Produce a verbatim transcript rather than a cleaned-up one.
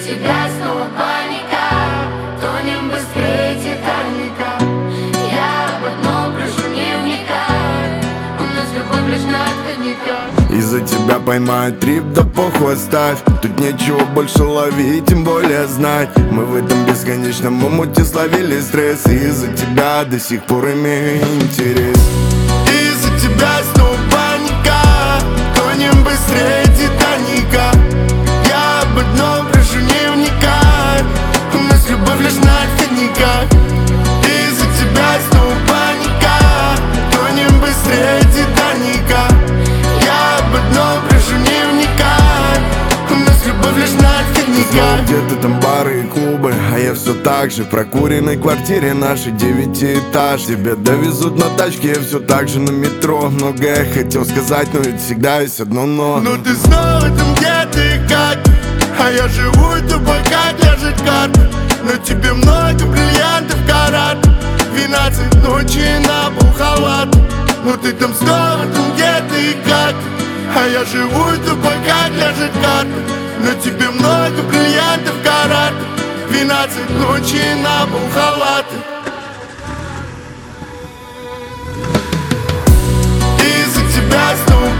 тебя снова паника, тонем быстрее Титаника. Я об одном прошу не вникай, у нас любовь лишь на отходниках. Из-за тебя поймают трип, да похуй оставь. Тут нечего больше ловить, тем более знать. Мы в этом бесконечном омуте словили стресс, и из-за тебя до сих пор имею интерес. Из-за тебя снова паника, тонем быстрее Титаника. Я об одном прошу не вникай, у нас любовь лишь на отходниках. Из-за тебя снова паника, тонем быстрее Титаника. Я об одном прошу не вникай, у нас любовь лишь на отходниках. Где-то там бары и клубы, а я все так же в прокуренной квартире нашей девятиэтаж. Тебя довезут на тачке, я все так же на метро. Многое хотел сказать, но ведь всегда есть одно но. Но ты снова там где-то и как, а я живу тупо как ляжет карта. На тебе много бриллиантов карат, двенадцать ночи на пол халат. Но ты там снова там где-то и как, а я живу тупо как ляжет карта. На тебе много бриллиантов карат, двенадцать ночи на пол халаты. Из-за тебя снова